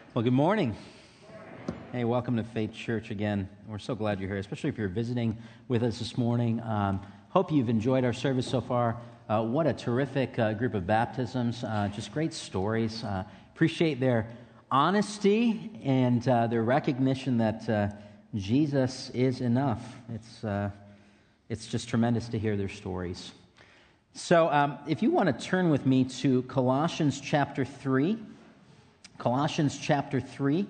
Well, good morning. Hey, welcome to Faith Church again. We're so glad you're here, especially if you're visiting with us this morning. Hope you've enjoyed our service so far. What a terrific group of baptisms. Just great stories. Appreciate their honesty and their recognition that Jesus is enough. It's just tremendous to hear their stories. So if you want to turn with me to Colossians chapter 3, Colossians chapter 3.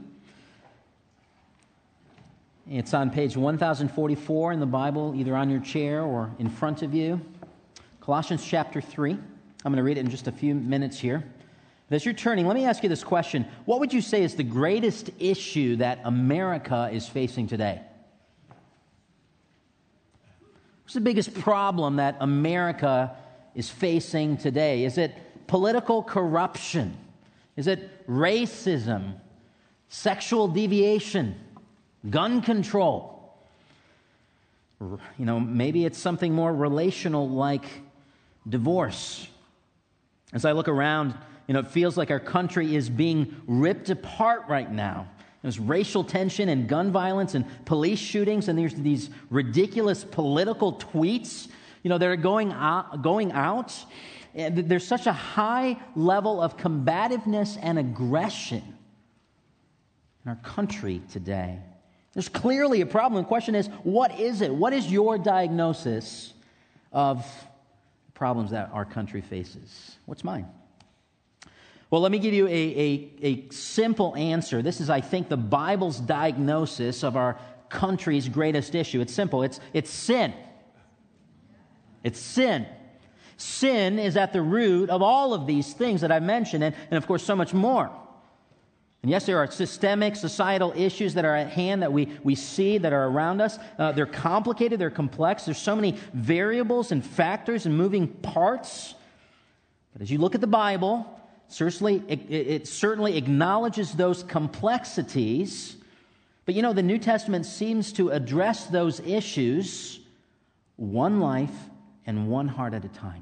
It's on page 1044 in the Bible, either on your chair or in front of you. Colossians chapter 3. I'm going to read it in just a few minutes here. But as you're turning, let me ask you this question. What would you say is the greatest issue that America is facing today? What's the biggest problem that America is facing today? Is it political corruption? Is it racism, sexual deviation, gun control? Maybe it's something more relational like divorce. As I look around, it feels like our country is being ripped apart right now. There's racial tension and gun violence and police shootings, and there's these ridiculous political tweets, that are going out. And there's such a high level of combativeness and aggression in our country today. There's clearly a problem. The question is, what is it? What is your diagnosis of problems that our country faces? What's mine? Well, let me give you a simple answer. This is, I think, the Bible's diagnosis of our country's greatest issue. It's simple. It's sin. It's sin. Sin is at the root of all of these things that I mentioned, and of course, so much more. And yes, there are systemic, societal issues that are at hand that we see that are around us. They're complicated, they're complex. There's so many variables and factors and moving parts. But as you look at the Bible, it certainly acknowledges those complexities. But the New Testament seems to address those issues one life and one heart at a time.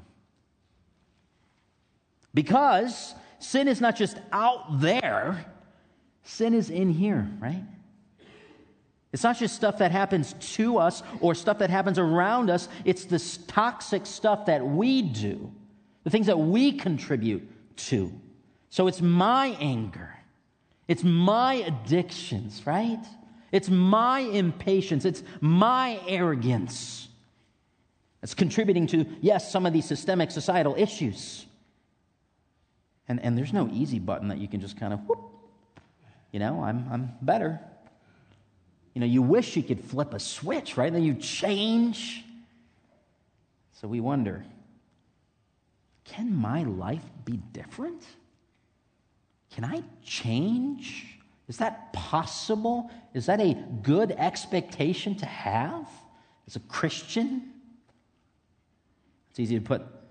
Because sin is not just out there, sin is in here, right? It's not just stuff that happens to us or stuff that happens around us. It's this toxic stuff that we do, the things that we contribute to. So it's my anger. It's my addictions, right? It's my impatience. It's my arrogance. It's contributing to, yes, some of these systemic societal issues. And there's no easy button that you can just kind of, whoop, I'm better. You wish you could flip a switch, right? Then you change. So we wonder, can my life be different? Can I change? Is that possible? Is that a good expectation to have as a Christian? It's easy,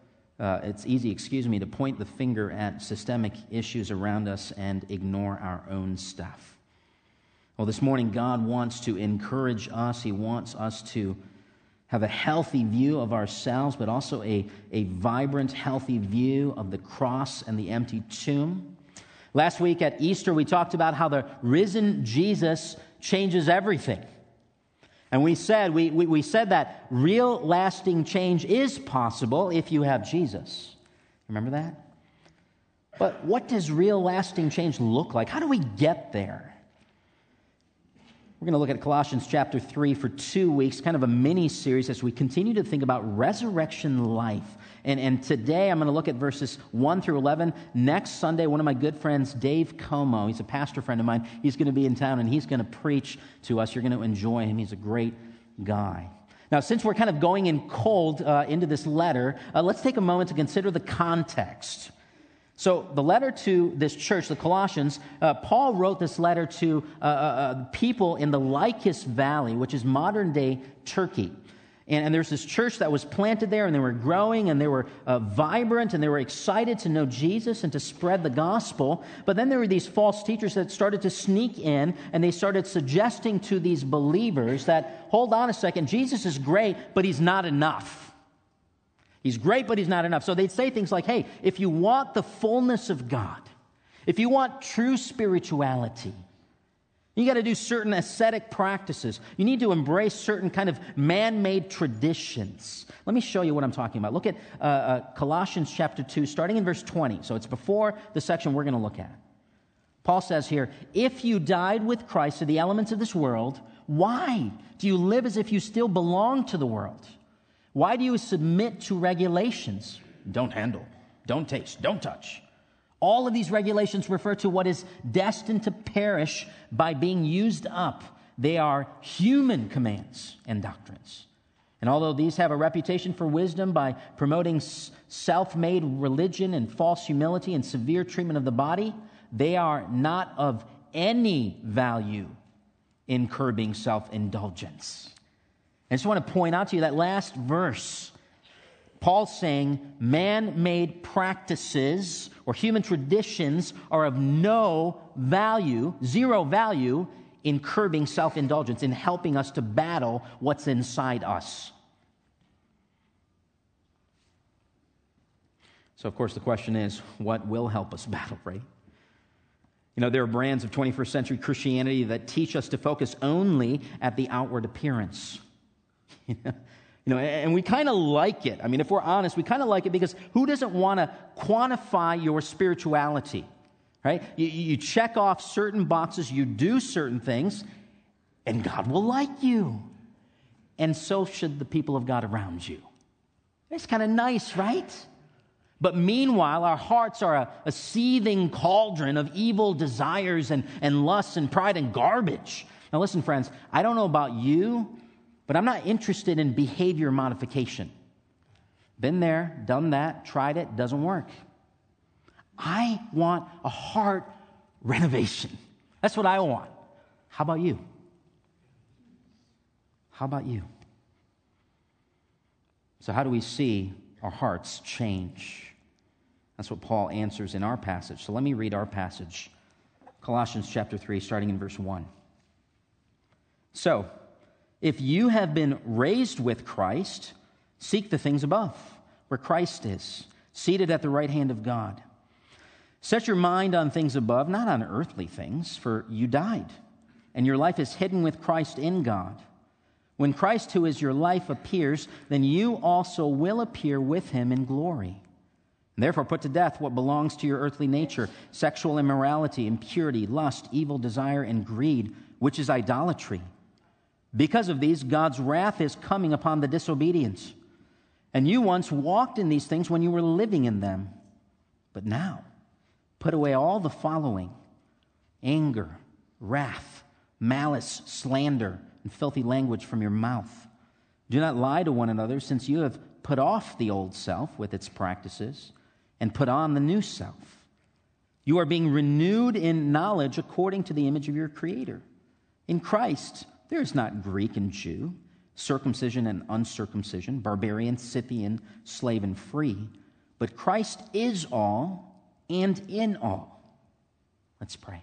to point the finger at systemic issues around us and ignore our own stuff. Well, this morning, God wants to encourage us. He wants us to have a healthy view of ourselves, but also a vibrant, healthy view of the cross and the empty tomb. Last week at Easter, we talked about how the risen Jesus changes everything. And we said that real lasting change is possible if you have Jesus. Remember that? But what does real lasting change look like? How do we get there? We're going to look at Colossians chapter 3 for 2 weeks, kind of a mini-series as we continue to think about resurrection life. And today I'm going to look at verses 1 through 11. Next Sunday, one of my good friends, Dave Como, he's a pastor friend of mine, he's going to be in town and he's going to preach to us. You're going to enjoy him. He's a great guy. Now, since we're kind of going in cold into this letter, let's take a moment to consider the context. So the letter to this church, the Colossians, Paul wrote this letter to people in the Lycus Valley, which is modern-day Turkey. And there's this church that was planted there, and they were growing, and they were vibrant, and they were excited to know Jesus and to spread the gospel. But then there were these false teachers that started to sneak in, and they started suggesting to these believers that, hold on a second, Jesus is great, but he's not enough. He's great, but he's not enough. So they'd say things like, hey, if you want the fullness of God, If you want true spirituality, you got to do certain ascetic practices. You need to embrace certain kind of man-made traditions. Let me show you what I'm talking about. Look at Colossians chapter 2, starting in verse 20. So it's before the section we're going to look at. Paul says here, if you died with Christ to the elements of this world, why do you live as if you still belong to the world? Why do you submit to regulations? Don't handle, don't taste, don't touch. All of these regulations refer to what is destined to perish by being used up. They are human commands and doctrines. And although these have a reputation for wisdom by promoting self-made religion and false humility and severe treatment of the body, they are not of any value in curbing self-indulgence. I just want to point out to you that last verse. Paul's saying man-made practices or human traditions are of no value, zero value, in curbing self-indulgence, in helping us to battle what's inside us. So, of course, the question is, what will help us battle, right? You know, there are brands of 21st century Christianity that teach us to focus only at the outward appearance. You know, and we kind of like it. I mean, if we're honest, we kind of like it because who doesn't want to quantify your spirituality, right? You check off certain boxes, you do certain things, and God will like you. And so should the people of God around you. It's kind of nice, right? But meanwhile, our hearts are a seething cauldron of evil desires and lusts and pride and garbage. Now listen, friends, I don't know about you, but I'm not interested in behavior modification. Been there, done that, tried it, doesn't work. I want a heart renovation. That's what I want. How about you? How about you? So how do we see our hearts change? That's what Paul answers in our passage. So let me read our passage. Colossians chapter 3, starting in verse 1. So, if you have been raised with Christ, seek the things above, where Christ is, seated at the right hand of God. Set your mind on things above, not on earthly things, for you died, and your life is hidden with Christ in God. When Christ, who is your life, appears, then you also will appear with him in glory. Therefore, put to death what belongs to your earthly nature: sexual immorality, impurity, lust, evil desire, and greed, which is idolatry. Because of these, God's wrath is coming upon the disobedient. And you once walked in these things when you were living in them. But now, put away all the following: anger, wrath, malice, slander, and filthy language from your mouth. Do not lie to one another, since you have put off the old self with its practices and put on the new self. You are being renewed in knowledge according to the image of your Creator. In Christ, there is not Greek and Jew, circumcision and uncircumcision, barbarian, Scythian, slave and free, but Christ is all and in all. Let's pray.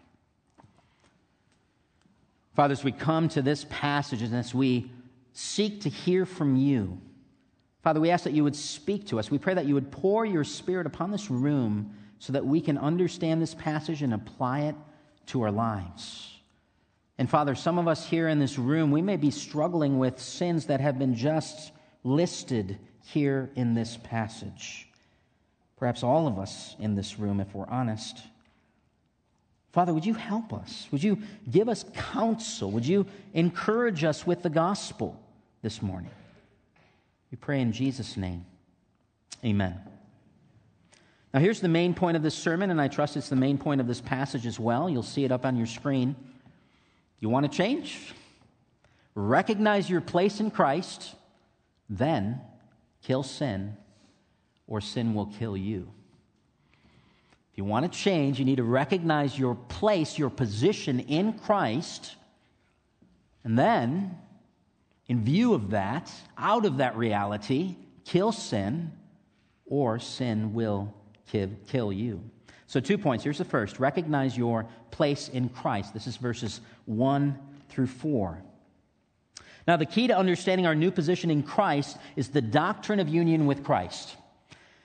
Father, as we come to this passage and as we seek to hear from you, Father, we ask that you would speak to us. We pray that you would pour your Spirit upon this room so that we can understand this passage and apply it to our lives. And Father, some of us here in this room, we may be struggling with sins that have been just listed here in this passage. Perhaps all of us in this room, if we're honest. Father, would you help us? Would you give us counsel? Would you encourage us with the gospel this morning? We pray in Jesus' name. Amen. Now here's the main point of this sermon, and I trust it's the main point of this passage as well. You'll see it up on your screen. You want to change? Recognize your place in Christ, then kill sin, or sin will kill you. If you want to change, you need to recognize your place, your position in Christ, and then, in view of that, out of that reality, kill sin, or sin will kill you. So 2 points. Here's the first. Recognize your place in Christ. This is verses 1 through 4. Now, the key to understanding our new position in Christ is the doctrine of union with Christ.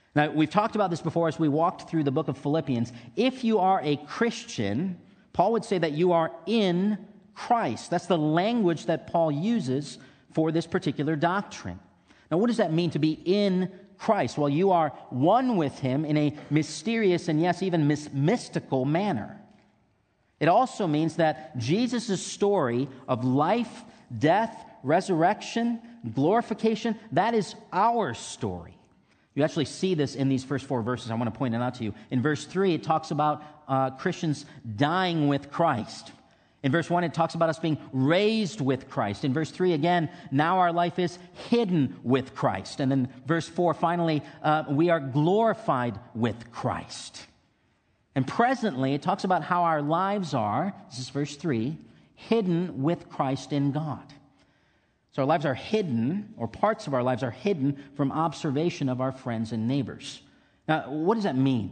Now, we've talked about this before as we walked through the book of Philippians. If you are a Christian, Paul would say that you are in Christ. That's the language that Paul uses for this particular doctrine. Now, what does that mean to be in Christ? Well, you are one with him in a mysterious and, yes, even mystical manner. It also means that Jesus' story of life, death, resurrection, glorification, that is our story. You actually see this in these first 4 verses. I want to point it out to you. In verse 3, it talks about Christians dying with Christ. In verse 1, it talks about us being raised with Christ. In verse 3, again, now our life is hidden with Christ. And then verse 4, finally, we are glorified with Christ. And presently, it talks about how our lives are, this is verse 3, hidden with Christ in God. So our lives are hidden, or parts of our lives are hidden from observation of our friends and neighbors. Now, what does that mean?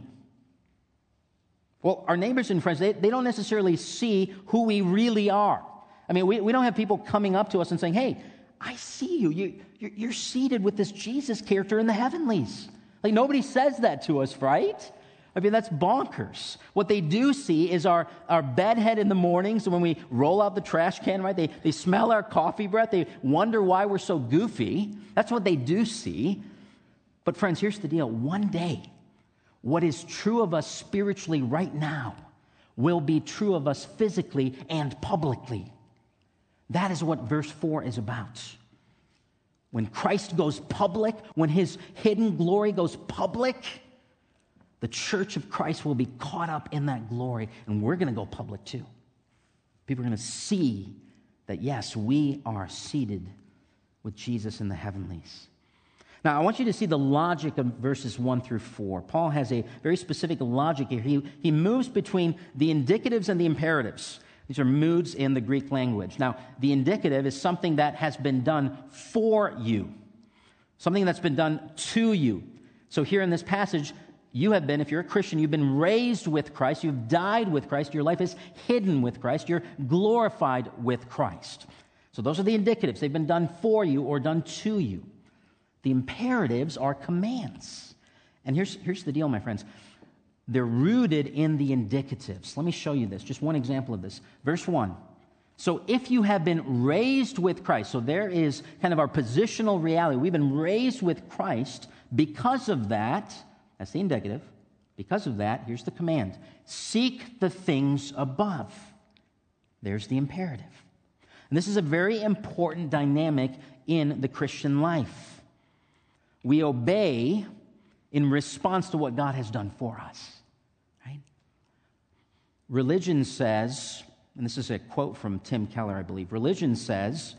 Well, our neighbors and friends, they don't necessarily see who we really are. I mean, we don't have people coming up to us and saying, hey, I see you. You're seated with this Jesus character in the heavenlies. Like, nobody says that to us, right? I mean, that's bonkers. What they do see is our bedhead in the mornings when we roll out the trash can, right? They smell our coffee breath. They wonder why we're so goofy. That's what they do see. But friends, here's the deal. One day, what is true of us spiritually right now will be true of us physically and publicly. That is what verse 4 is about. When Christ goes public, when his hidden glory goes public, the church of Christ will be caught up in that glory, and we're going to go public too. People are going to see that, yes, we are seated with Jesus in the heavenlies. Now, I want you to see the logic of verses 1 through 4. Paul has a very specific logic here. He moves between the indicatives and the imperatives. These are moods in the Greek language. Now, the indicative is something that has been done for you, something that's been done to you. So here in this passage, you have been, if you're a Christian, you've been raised with Christ, you've died with Christ, your life is hidden with Christ, you're glorified with Christ. So those are the indicatives. They've been done for you or done to you. The imperatives are commands. And here's the deal, my friends. They're rooted in the indicatives. Let me show you this. Just one example of this. Verse 1. So if you have been raised with Christ, so there is kind of our positional reality. We've been raised with Christ. Because of that, that's the indicative. Because of that, here's the command. Seek the things above. There's the imperative. And this is a very important dynamic in the Christian life. We obey in response to what God has done for us. Right? Religion says, and this is a quote from Tim Keller, I believe. Religion says,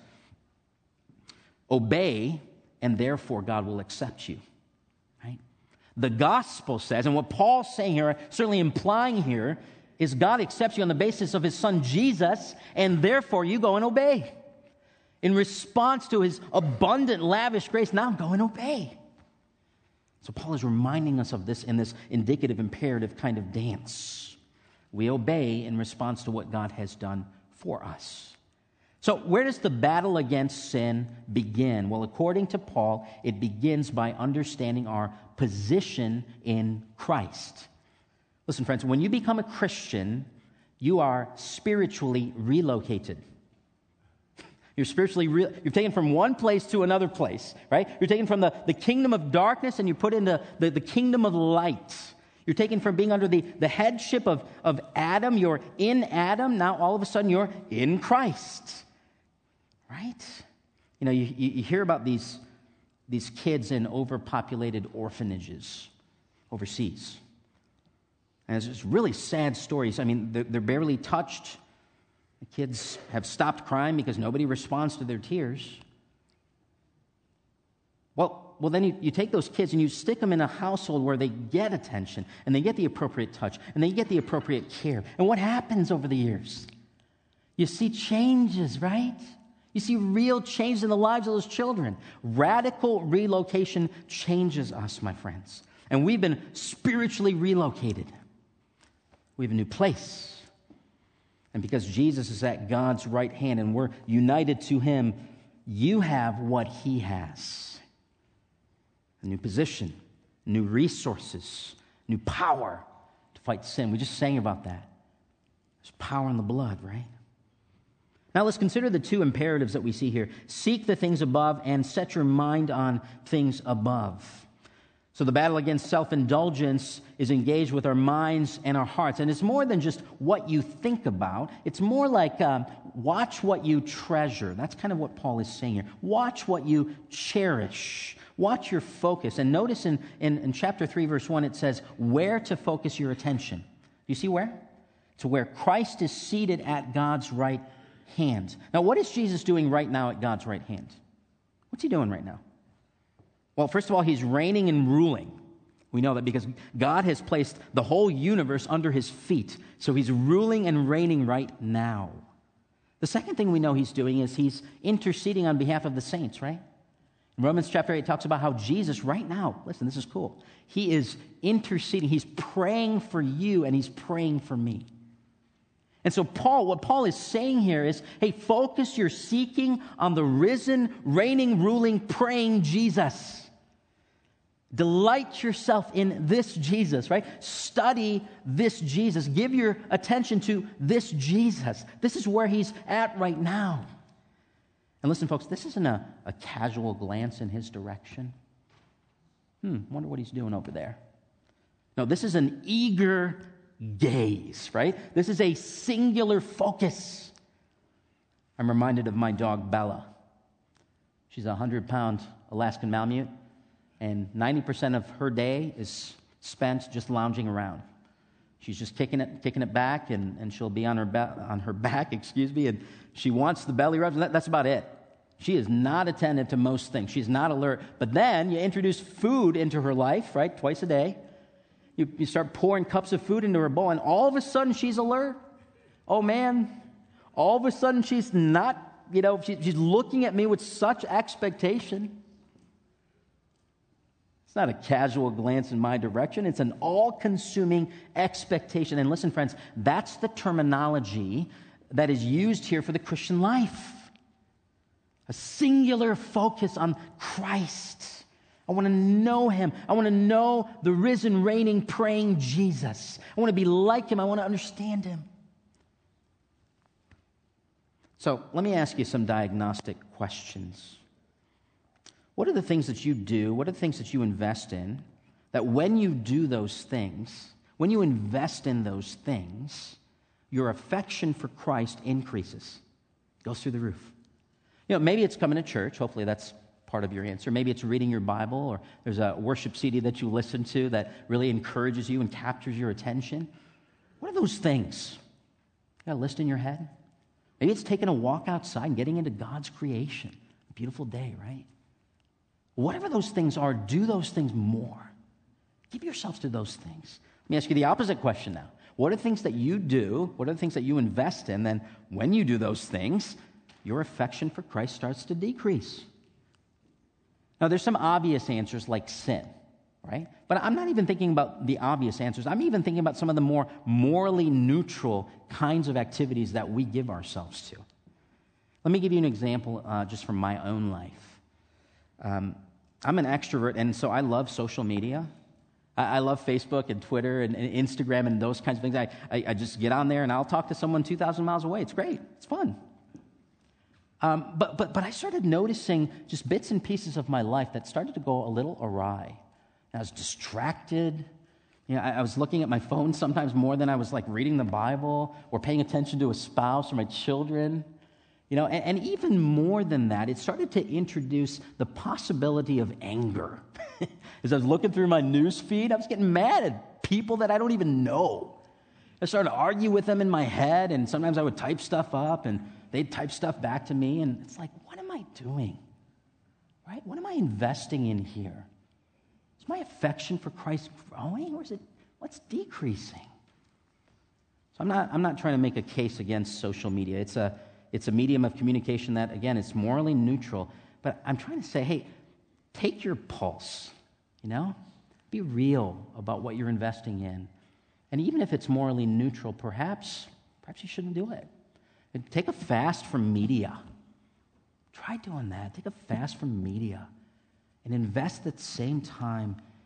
obey, and therefore God will accept you. Right? The gospel says, and what Paul's saying here, certainly implying here, is God accepts you on the basis of his son Jesus, and therefore you go and obey. In response to his abundant, lavish grace, now go and obey. So Paul is reminding us of this in this indicative, imperative kind of dance. We obey in response to what God has done for us. So where does the battle against sin begin? Well, according to Paul, it begins by understanding our position in Christ. Listen, friends, when you become a Christian, you are spiritually relocated. You're you're taken from one place to another place, right? You're taken from the kingdom of darkness and you're put into the kingdom of light. You're taken from being under the headship of Adam. You're in Adam. Now all of a sudden you're in Christ, right? You know, you hear about these kids in overpopulated orphanages overseas. And it's just really sad stories. I mean, they're barely touched. The kids have stopped crying because nobody responds to their tears. Well, then you take those kids and you stick them in a household where they get attention and they get the appropriate touch and they get the appropriate care. And what happens over the years? You see changes, right? You see real change in the lives of those children. Radical relocation changes us, my friends. And we've been spiritually relocated. We have a new place. And because Jesus is at God's right hand and we're united to him, you have what he has. A new position, new resources, new power to fight sin. We just sang about that. There's power in the blood, right? Now let's consider the two imperatives that we see here. Seek the things above and set your mind on things above. So the battle against self-indulgence is engaged with our minds and our hearts. And it's more than just what you think about. It's more like watch what you treasure. That's kind of what Paul is saying here. Watch what you cherish. Watch your focus. And notice in chapter 3, verse 1, it says where to focus your attention. You see where? To where Christ is seated at God's right hand. Now, what is Jesus doing right now at God's right hand? What's he doing right now? Well, first of all, he's reigning and ruling. We know that because God has placed the whole universe under his feet. So he's ruling and reigning right now. The second thing we know he's doing is he's interceding on behalf of the saints, right? In Romans chapter 8 talks about how Jesus right now, listen, this is cool. He is interceding. He's praying for you and he's praying for me. And so what Paul is saying here is, hey, focus your seeking on the risen, reigning, ruling, praying Jesus. Delight yourself in this Jesus, right? Study this Jesus. Give your attention to this Jesus. This is where he's at right now. And listen, folks, this isn't a casual glance in his direction. Wonder what he's doing over there. No, this is an eager gaze, right? This is a singular focus. I'm reminded of my dog, Bella. She's a 100-pound Alaskan Malamute, and 90% of her day is spent just lounging around. She's just kicking it back, and she'll be on her back, and she wants the belly rubs, and that's about it. She is not attentive to most things. She's not alert. But then you introduce food into her life, right? Twice a day. You start pouring cups of food into her bowl, and all of a sudden she's alert. Oh, man. All of a sudden she's not, she's looking at me with such expectation. It's not a casual glance in my direction. It's an all-consuming expectation. And listen, friends, that's the terminology that is used here for the Christian life. A singular focus on Christ. I want to know him. I want to know the risen, reigning, praying Jesus. I want to be like him. I want to understand him. So let me ask you some diagnostic questions. What are the things that you do? What are the things that you invest in that when you do those things, when you invest in those things, your affection for Christ increases, goes through the roof? Maybe it's coming to church. Hopefully that's part of your answer. Maybe it's reading your Bible, or there's a worship CD that you listen to that really encourages you and captures your attention. What are those things? You got a list in your head? Maybe it's taking a walk outside and getting into God's creation. A beautiful day, right? Whatever those things are, do those things more. Give yourself to those things. Let me ask you the opposite question now. What are the things that you do? What are the things that you invest in? Then when you do those things, your affection for Christ starts to decrease. Now, there's some obvious answers like sin, right? But I'm not even thinking about the obvious answers. I'm even thinking about some of the more morally neutral kinds of activities that we give ourselves to. Let me give you an example just from my own life. I'm an extrovert, and so I love social media. I love Facebook and Twitter and Instagram and those kinds of things. I just get on there, and I'll talk to someone 2,000 miles away. It's great. It's fun. But I started noticing just bits and pieces of my life that started to go a little awry. I was distracted. I was looking at my phone sometimes more than I was like reading the Bible or paying attention to a spouse or my children. And even more than that, it started to introduce the possibility of anger. As I was looking through my news feed, I was getting mad at people that I don't even know. I started to argue with them in my head, and sometimes I would type stuff up, and they'd type stuff back to me, and it's like, what am I doing? Right? What am I investing in here? Is my affection for Christ growing, or what's decreasing? So I'm not trying to make a case against social media. It's a medium of communication that, again, it's morally neutral. But I'm trying to say, hey, take your pulse, Be real about what you're investing in. And even if it's morally neutral, perhaps you shouldn't do it. Take a fast from media. Try doing that. Take a fast from media and invest at the same time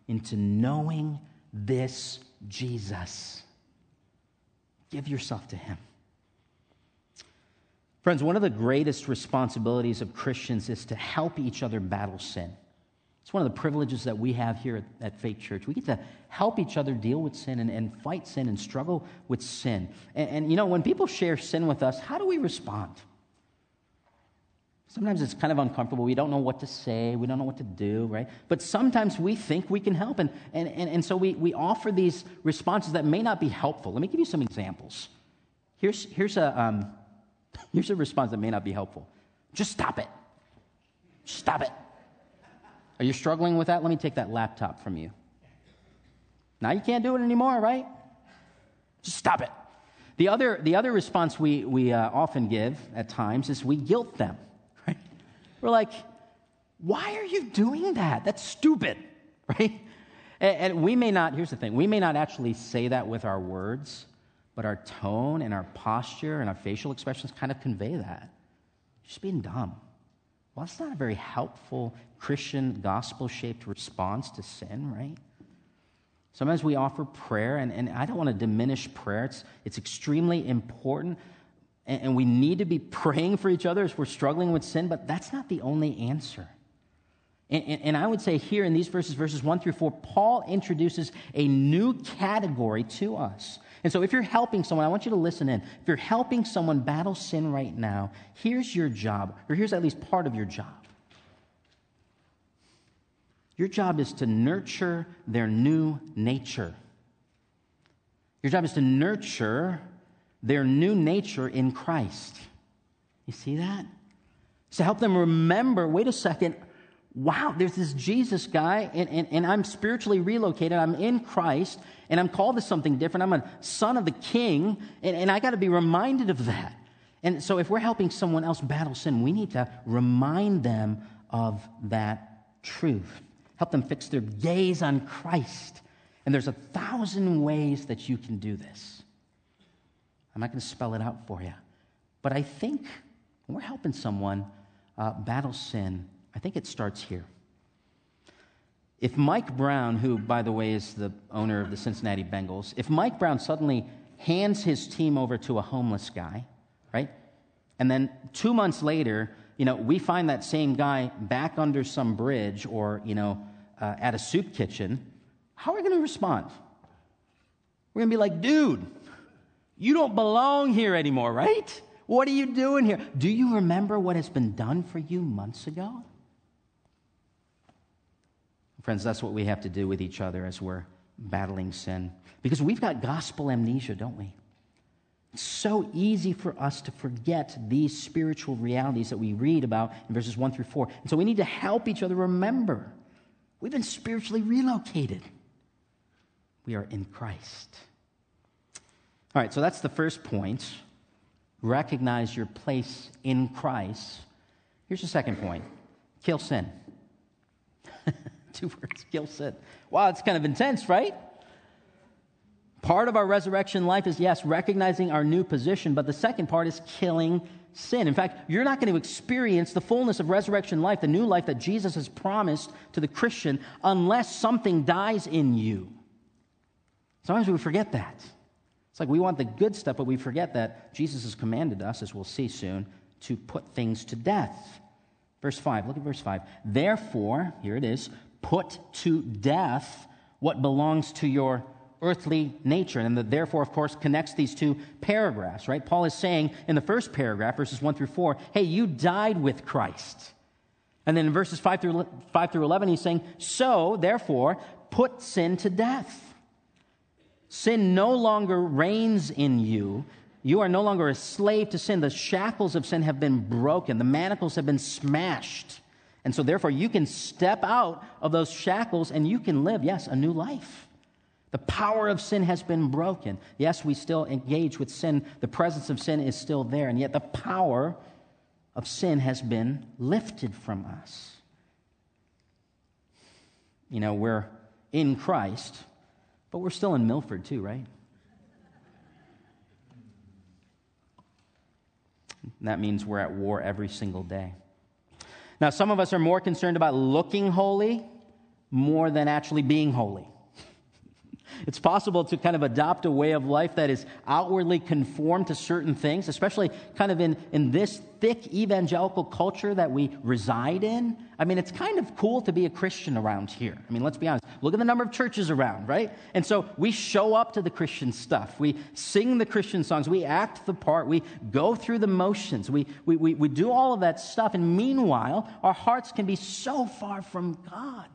into knowing this Jesus. Give yourself to him. Friends, one of the greatest responsibilities of Christians is to help each other battle sin. It's one of the privileges that we have here at Faith Church. We get to help each other deal with sin and fight sin and struggle with sin. And you know, when people share sin with us, how do we respond? Sometimes it's kind of uncomfortable. We don't know what to say. We don't know what to do, right? But sometimes we think we can help. And so we offer these responses that may not be helpful. Let me give you some examples. Here's a response that may not be helpful. Just stop it. Just stop it. Are you struggling with that? Let me take that laptop from you. Now you can't do it anymore, right? Just stop it. The other response we often give at times is we guilt them, right? We're like, why are you doing that? That's stupid, right? And we may not, here's the thing, we may not actually say that with our words, but our tone and our posture and our facial expressions kind of convey that. You're just being dumb. Well, that's not a very helpful Christian gospel-shaped response to sin, right? Sometimes we offer prayer, and I don't want to diminish prayer. It's extremely important, and we need to be praying for each other as we're struggling with sin, but that's not the only answer. And I would say here in these verses 1 through 4, Paul introduces a new category to us. And so if you're helping someone, I want you to listen in. If you're helping someone battle sin right now, here's your job, or here's at least part of your job. Your job is to nurture their new nature. Your job is to nurture their new nature in Christ. You see that? It's to help them remember, wait a second, wow, there's this Jesus guy, and I'm spiritually relocated. I'm in Christ, and I'm called to something different. I'm a son of the King, and I got to be reminded of that. And so if we're helping someone else battle sin, we need to remind them of that truth. Help them fix their gaze on Christ. And there's 1,000 ways that you can do this. I'm not going to spell it out for you. But I think when we're helping someone battle sin, I think it starts here. If Mike Brown, who, by the way, is the owner of the Cincinnati Bengals, if Mike Brown suddenly hands his team over to a homeless guy, right? And then 2 months later, we find that same guy back under some bridge or, at a soup kitchen, how are we going to respond? We're going to be like, dude, you don't belong here anymore, right? What are you doing here? Do you remember what has been done for you months ago? Friends, that's what we have to do with each other as we're battling sin. Because we've got gospel amnesia, don't we? It's so easy for us to forget these spiritual realities that we read about in verses 1 through 4. And so we need to help each other remember. We've been spiritually relocated. We are in Christ. All right, so that's the first point. Recognize your place in Christ. Here's the second point. Kill sin. 2 words, kill sin. Wow, it's kind of intense, right? Part of our resurrection life is, yes, recognizing our new position, but the second part is killing sin. In fact, you're not going to experience the fullness of resurrection life, the new life that Jesus has promised to the Christian, unless something dies in you. Sometimes we forget that. It's like we want the good stuff, but we forget that Jesus has commanded us, as we'll see soon, to put things to death. Verse 5, look at verse 5. Therefore, here it is, put to death what belongs to your earthly nature. And the therefore, of course, connects these 2 paragraphs, right? Paul is saying in the first paragraph, verses 1 through 4, hey, you died with Christ. And then in verses 5 through 11, he's saying, so, therefore, put sin to death. Sin no longer reigns in you. You are no longer a slave to sin. The shackles of sin have been broken. The manacles have been smashed. And so therefore you can step out of those shackles and you can live, yes, a new life. The power of sin has been broken. Yes, we still engage with sin. The presence of sin is still there. And yet the power of sin has been lifted from us. We're in Christ, but we're still in Milford too, right? And that means we're at war every single day. Now, some of us are more concerned about looking holy more than actually being holy. It's possible to kind of adopt a way of life that is outwardly conformed to certain things, especially kind of in this thick evangelical culture that we reside in. I mean, it's kind of cool to be a Christian around here. I mean, let's be honest. Look at the number of churches around, right? And so we show up to the Christian stuff. We sing the Christian songs. We act the part. We go through the motions. We do all of that stuff. And meanwhile, our hearts can be so far from God.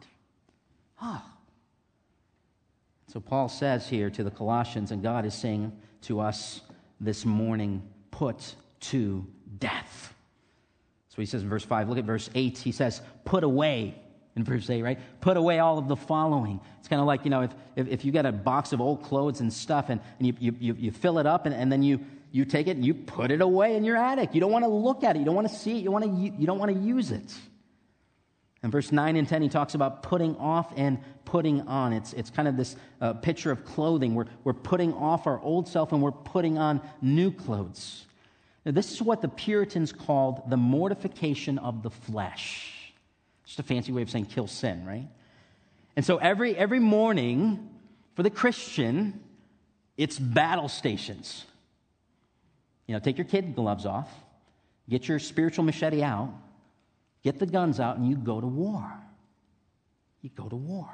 So Paul says here to the Colossians, and God is saying to us this morning, put to death. So he says in verse 5, look at verse 8, he says, put away, in verse 8, right? Put away all of the following. It's kind of like, if you got a box of old clothes and stuff, and you fill it up, and then you take it and you put it away in your attic. You don't want to look at it. You don't want to see it. You don't want to use it. In verse 9 and 10, he talks about putting off and putting on. It's kind of this picture of clothing. We're putting off our old self and we're putting on new clothes. Now, this is what the Puritans called the mortification of the flesh. Just a fancy way of saying kill sin, right? And so every morning for the Christian, it's battle stations. Take your kid gloves off, get your spiritual machete out, get the guns out, and you go to war. You go to war.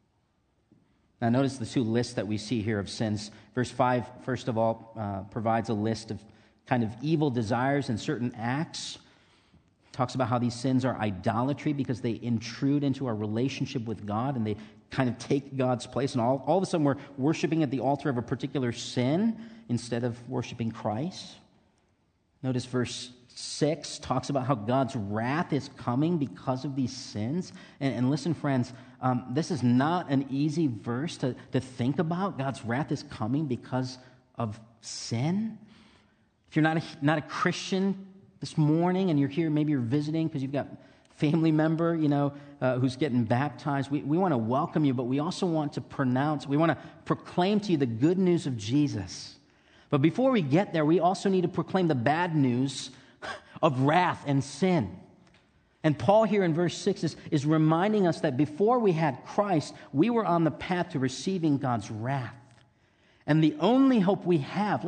Now, notice the two lists that we see here of sins. Verse 5, first of all, provides a list of kind of evil desires and certain acts. Talks about how these sins are idolatry because they intrude into our relationship with God and they kind of take God's place. And all of a sudden, we're worshiping at the altar of a particular sin instead of worshiping Christ. Notice verse 6 talks about how God's wrath is coming because of these sins. And listen, friends, this is not an easy verse to think about. God's wrath is coming because of sin. If you're not a Christian this morning and you're here, maybe you're visiting because you've got a family member, who's getting baptized, we want to welcome you, but we also want to proclaim to you the good news of Jesus. But before we get there, we also need to proclaim the bad news of wrath and sin. And Paul here in verse 6 is reminding us that before we had Christ, we were on the path to receiving God's wrath. And the only hope we have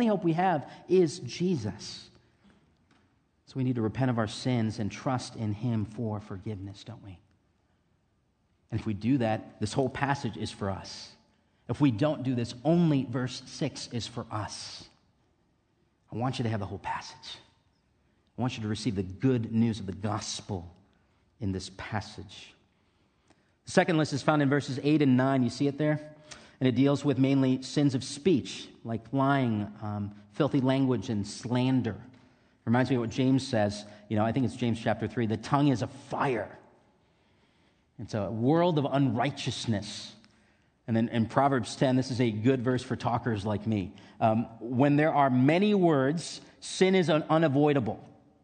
is Jesus. So we need to repent of our sins and trust in Him for forgiveness, don't we? And if we do that, this whole passage is for us. If we don't do this, only verse 6 is for us. I want you to have the whole passage. I want you to receive the good news of the gospel in this passage. The second list is found in verses 8 and 9. You see it there? And it deals with mainly sins of speech, like lying, filthy language, and slander. Reminds me of what James says. I think it's James chapter 3. The tongue is a fire. It's a world of unrighteousness. And then in Proverbs 10, this is a good verse for talkers like me. When there are many words, sin is unavoidable.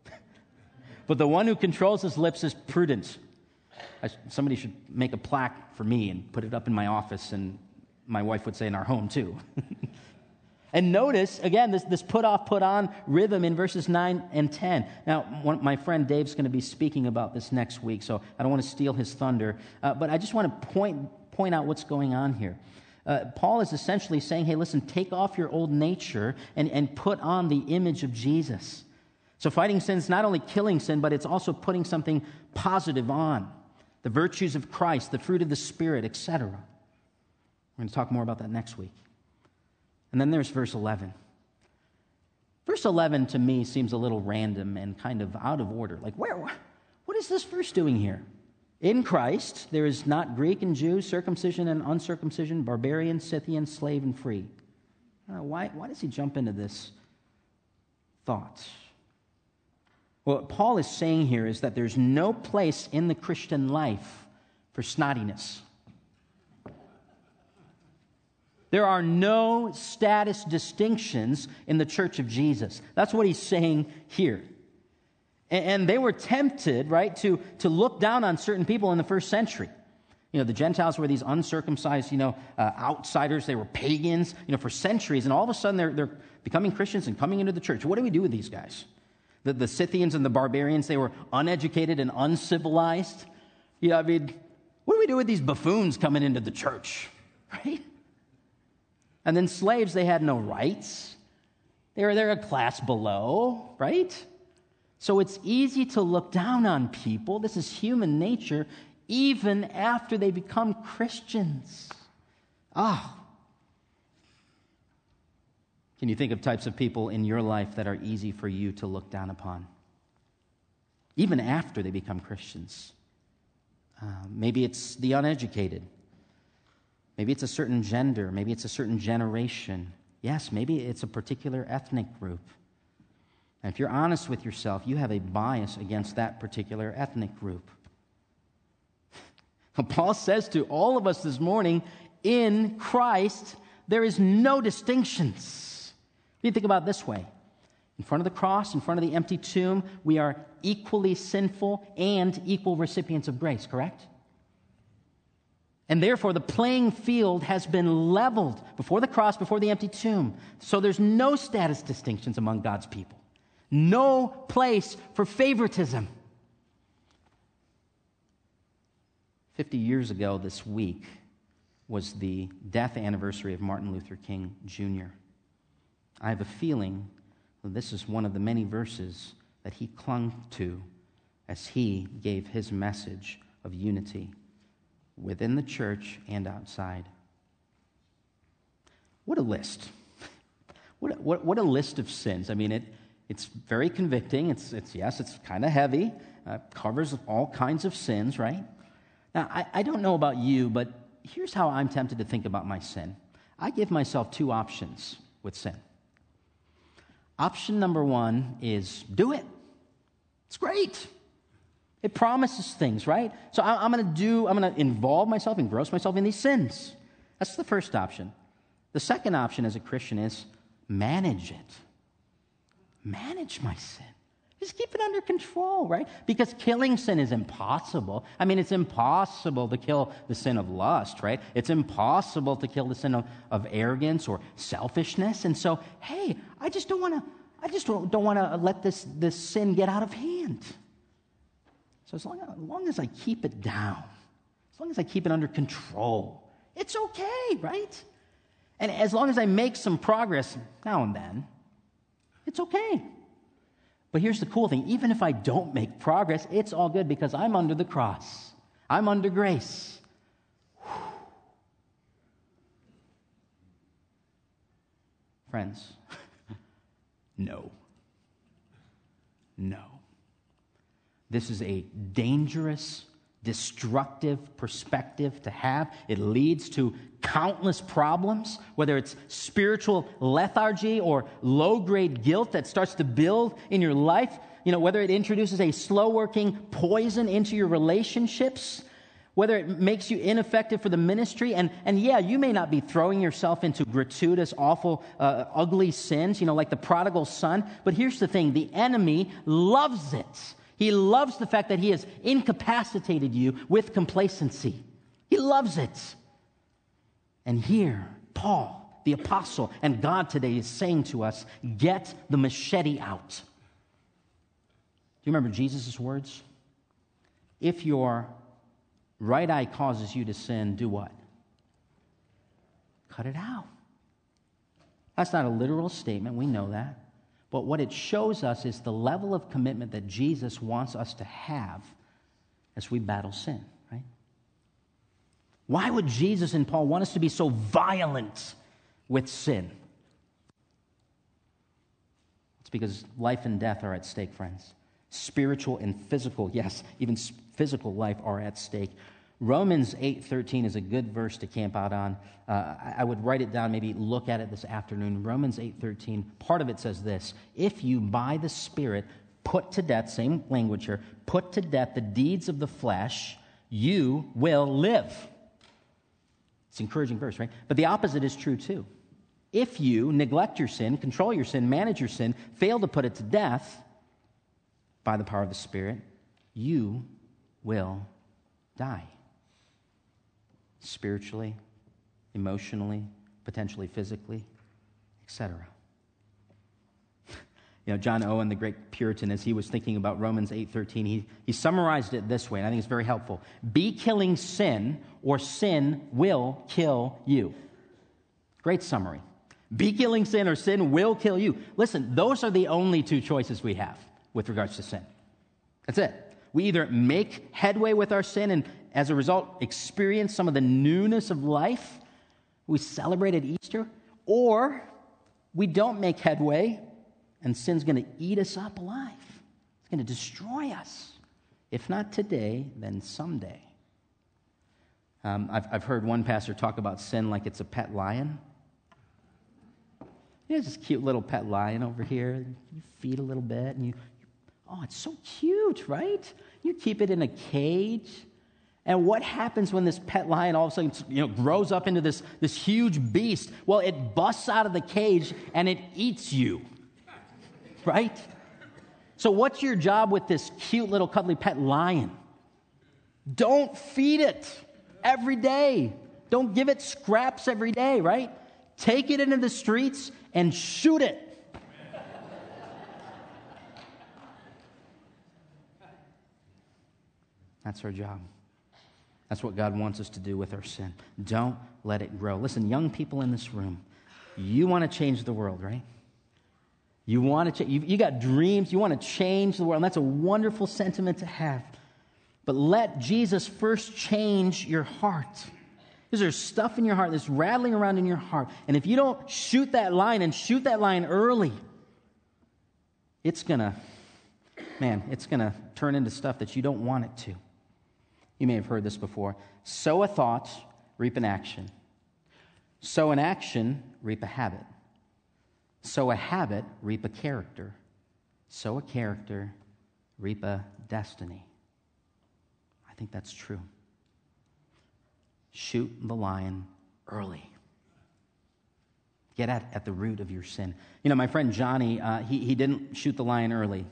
But the one who controls his lips is prudent. Somebody should make a plaque for me and put it up in my office, and my wife would say in our home too. And notice, again, this put off, put on rhythm in verses 9 and 10. Now, my friend Dave's going to be speaking about this next week, so I don't want to steal his thunder. But I just want to point out what's going on here. Paul is essentially saying, hey, listen, take off your old nature and put on the image of Jesus. So fighting sin is not only killing sin, but it's also putting something positive on. The virtues of Christ, the fruit of the Spirit, etc. We're going to talk more about that next week. And then there's verse 11. Verse 11 to me seems a little random and kind of out of order. Like, what is this verse doing here? In Christ, there is not Greek and Jew, circumcision and uncircumcision, barbarian, Scythian, slave and free. Why does he jump into this thought? Well, what Paul is saying here is that there's no place in the Christian life for snottiness. There are no status distinctions in the church of Jesus. That's what he's saying here. And they were tempted, right, to look down on certain people in the first century. The Gentiles were these uncircumcised, outsiders. They were pagans, for centuries. And all of a sudden, they're becoming Christians and coming into the church. What do we do with these guys? The Scythians and the barbarians, they were uneducated and uncivilized. What do we do with these buffoons coming into the church? Right? And then slaves, they had no rights. They're a class below, right? So it's easy to look down on people. This is human nature, even after they become Christians. Can you think of types of people in your life that are easy for you to look down upon? Even after they become Christians. Maybe it's the uneducated. Maybe it's a certain gender. Maybe it's a certain generation. Yes, maybe it's a particular ethnic group. And if you're honest with yourself, you have a bias against that particular ethnic group. Paul says to all of us this morning, in Christ, there is no distinctions. You think about it this way. In front of the cross, in front of the empty tomb, we are equally sinful and equal recipients of grace, correct? And therefore, the playing field has been leveled before the cross, before the empty tomb. So there's no status distinctions among God's people. No place for favoritism. 50 years ago this week was the death anniversary of Martin Luther King Jr. I have a feeling that this is one of the many verses that he clung to as he gave his message of unity within the church and outside. What a list. What a list of sins. I mean, it's very convicting. It's kind of heavy. Covers all kinds of sins, right? Now, I don't know about you, but here's how I'm tempted to think about my sin. I give myself two options with sin. Option number one is do it. It's great. It promises things, right? So I'm going to involve myself, engross myself in these sins. That's the first option. The second option as a Christian is manage it. Manage my sin. Just keep it under control, right? Because killing sin is impossible. I mean, it's impossible to kill the sin of lust, right? It's impossible to kill the sin of arrogance or selfishness. And so, hey, I just don't want to let this sin get out of hand. So as long as I keep it down, as long as I keep it under control, it's okay, right? And as long as I make some progress now and then, it's okay. But here's the cool thing. Even if I don't make progress, it's all good because I'm under the cross. I'm under grace. Friends, no. This is a dangerous, destructive perspective to have. It leads to countless problems, whether it's spiritual lethargy or low-grade guilt that starts to build in your life, whether it introduces a slow-working poison into your relationships, whether it makes you ineffective for the ministry, and yeah, you may not be throwing yourself into gratuitous, awful, ugly sins, like the prodigal son, but here's the thing, the enemy loves it. He loves the fact that he has incapacitated you with complacency. He loves it. And here, Paul, the apostle, and God today is saying to us, get the machete out. Do you remember Jesus' words? If your right eye causes you to sin, do what? Cut it out. That's not a literal statement. We know that. But what it shows us is the level of commitment that Jesus wants us to have as we battle sin, right? Why would Jesus and Paul want us to be so violent with sin? It's because life and death are at stake, friends. Spiritual and physical, yes, even physical life are at stake. Romans 8:13 is a good verse to camp out on. I would write it down, maybe look at it this afternoon. Romans 8:13, part of it says this: if you by the Spirit put to death, same language here, put to death the deeds of the flesh, you will live. It's an encouraging verse, right? But the opposite is true too. If you neglect your sin, control your sin, manage your sin, fail to put it to death by the power of the Spirit, you will die. Spiritually, emotionally, potentially physically, etc. John Owen, the great Puritan, as he was thinking about Romans 8:13, he summarized it this way, and I think it's very helpful. Be killing sin, or sin will kill you. Great summary. Be killing sin, or sin will kill you. Listen, those are the only two choices we have with regards to sin. That's it. We either make headway with our sin and, as a result, experience some of the newness of life we celebrate at Easter, or we don't make headway, and sin's going to eat us up alive. It's going to destroy us. If not today, then someday. I've heard one pastor talk about sin like it's a pet lion. This cute little pet lion over here. You feed a little bit, and it's so cute, right? You keep it in a cage. And what happens when this pet lion all of a sudden grows up into this huge beast? Well, it busts out of the cage and it eats you. Right? So what's your job with this cute little cuddly pet lion? Don't feed it every day. Don't give it scraps every day, right? Take it into the streets and shoot it. That's our job. That's what God wants us to do with our sin. Don't let it grow. Listen, young people in this room, you want to change the world, right? You want to you got dreams. You want to change the world. And that's a wonderful sentiment to have. But let Jesus first change your heart. Because there's stuff in your heart that's rattling around in your heart. And if you don't shoot that line and shoot that line early, it's going to turn into stuff that you don't want it to. You may have heard this before. Sow a thought, reap an action. Sow an action, reap a habit. Sow a habit, reap a character. Sow a character, reap a destiny. I think that's true. Shoot the lion early. Get at the root of your sin. My friend Johnny, he didn't shoot the lion early.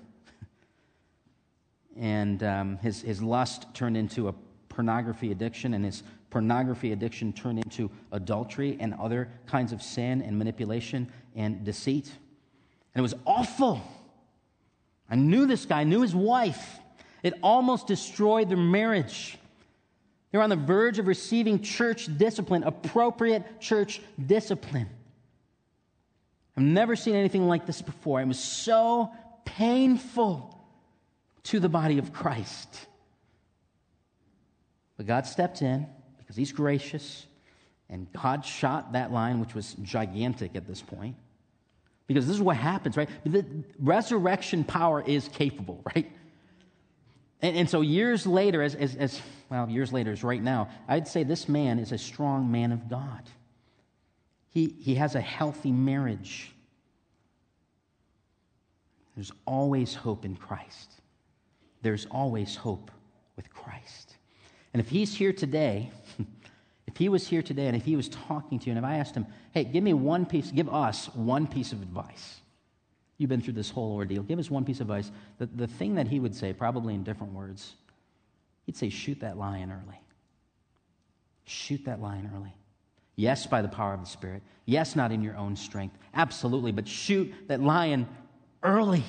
And his lust turned into a pornography addiction, and his pornography addiction turned into adultery and other kinds of sin and manipulation and deceit. And it was awful. I knew this guy, I knew his wife. It almost destroyed their marriage. They were on the verge of receiving church discipline, appropriate church discipline. I've never seen anything like this before. It was so painful to the body of Christ. But God stepped in because He's gracious, and God shot that lion, which was gigantic at this point. Because this is what happens, right? The resurrection power is capable, right? And so years later, years later is right now, I'd say this man is a strong man of God. He has a healthy marriage. There's always hope in Christ. There's always hope with Christ. And if he's here today, if he was here today and if he was talking to you, and if I asked him, hey, give us one piece of advice. You've been through this whole ordeal. Give us one piece of advice. The thing that he would say, probably in different words, he'd say, shoot that lion early. Shoot that lion early. Yes, by the power of the Spirit. Yes, not in your own strength. Absolutely, but shoot that lion early.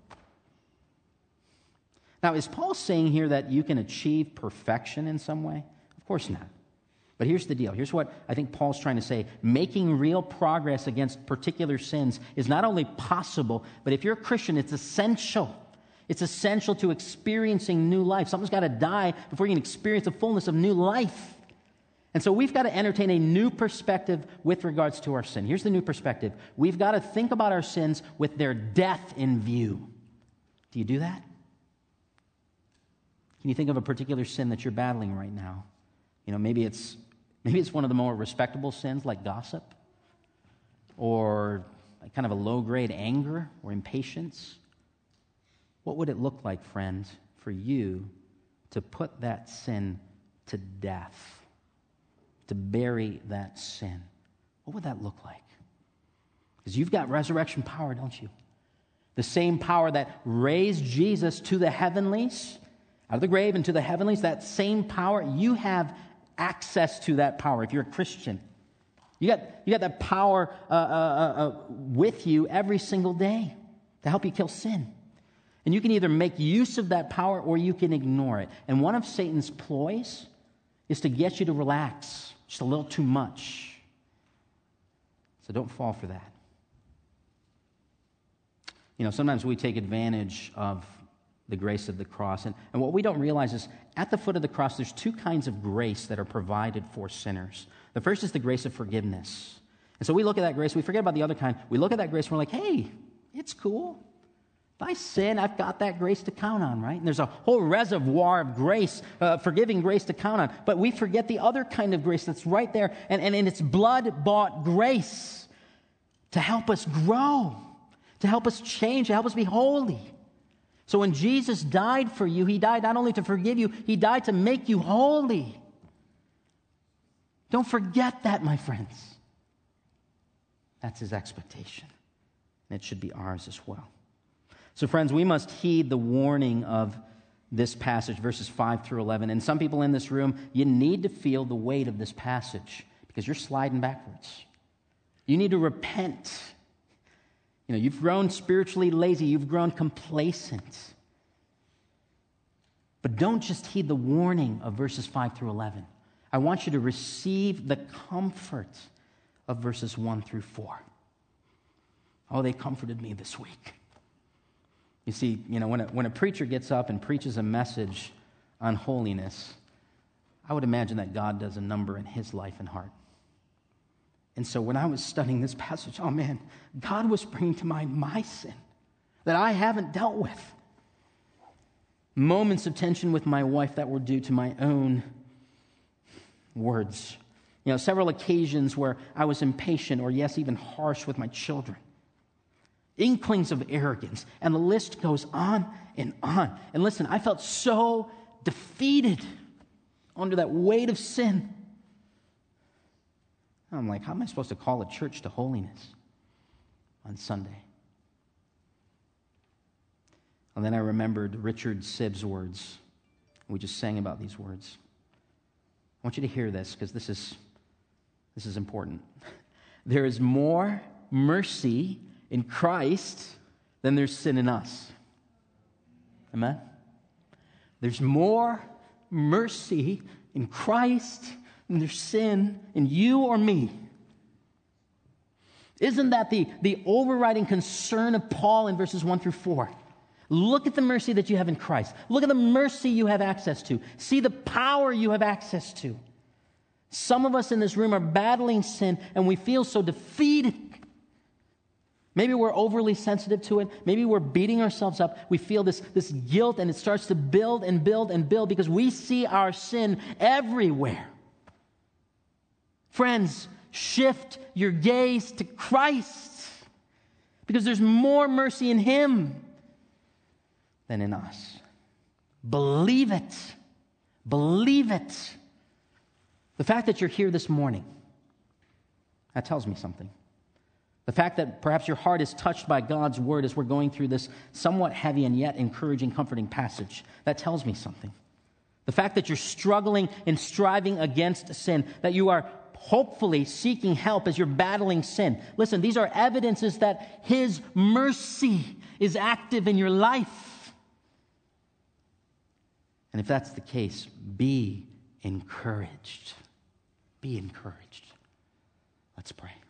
Now, is Paul saying here that you can achieve perfection in some way? Of course not. But here's the deal. Here's what I think Paul's trying to say. Making real progress against particular sins is not only possible, but if you're a Christian, it's essential. It's essential to experiencing new life. Something's got to die before you can experience the fullness of new life. And so we've got to entertain a new perspective with regards to our sin. Here's the new perspective. We've got to think about our sins with their death in view. Do you do that? Can you think of a particular sin that you're battling right now? Maybe it's one of the more respectable sins like gossip, or kind of a low-grade anger or impatience. What would it look like, friends, for you to put that sin to death, to bury that sin? What would that look like? Because you've got resurrection power, don't you? The same power that raised Jesus to the heavenlies, out of the grave into the heavenlies, that same power, you have access to that power if you're a Christian. You got that power with you every single day. to help you kill sin. And you can either make use of that power or you can ignore it. And one of Satan's ploys is to get you to relax just a little too much. So don't fall for that. Sometimes we take advantage of the grace of the cross. And what we don't realize is at the foot of the cross, there's two kinds of grace that are provided for sinners. The first is the grace of forgiveness. And so we look at that grace, we forget about the other kind. We look at that grace and we're like, hey, it's cool. If I sin, I've got that grace to count on, right? And there's a whole reservoir of grace, forgiving grace to count on. But we forget the other kind of grace that's right there. And it's blood-bought grace to help us grow, to help us change, to help us be holy. So when Jesus died for you, he died not only to forgive you, he died to make you holy. Don't forget that, my friends. That's his expectation. And it should be ours as well. So friends, we must heed the warning of this passage, verses 5 through 11. And some people in this room, you need to feel the weight of this passage because you're sliding backwards. You need to repent. You've grown spiritually lazy. You've grown complacent. But don't just heed the warning of verses 5 through 11. I want you to receive the comfort of verses 1 through 4. Oh, they comforted me this week. You see, when a preacher gets up and preaches a message on holiness, I would imagine that God does a number in his life and heart. And so when I was studying this passage, oh man, God was bringing to mind my sin that I haven't dealt with. Moments of tension with my wife that were due to my own words. Several occasions where I was impatient or, yes, even harsh with my children. Inklings of arrogance. And the list goes on and on. And listen, I felt so defeated under that weight of sin. I'm like, how am I supposed to call a church to holiness on Sunday? And then I remembered Richard Sibb's words. We just sang about these words. I want you to hear this because this is important. There is more mercy in Christ than there's sin in us. Amen? There's more mercy in Christ than there's sin in you or me. Isn't that the overriding concern of Paul in verses 1 through 4? Look at the mercy that you have in Christ. Look at the mercy you have access to. See the power you have access to. Some of us in this room are battling sin and we feel so defeated. Maybe we're overly sensitive to it. Maybe we're beating ourselves up. We feel this guilt and it starts to build and build and build because we see our sin everywhere. Friends, shift your gaze to Christ because there's more mercy in him than in us. Believe it. Believe it. The fact that you're here this morning, that tells me something. The fact that perhaps your heart is touched by God's word as we're going through this somewhat heavy and yet encouraging, comforting passage, that tells me something. The fact that you're struggling and striving against sin, that you are hopefully seeking help as you're battling sin. Listen, these are evidences that his mercy is active in your life. And if that's the case, be encouraged. Be encouraged. Let's pray.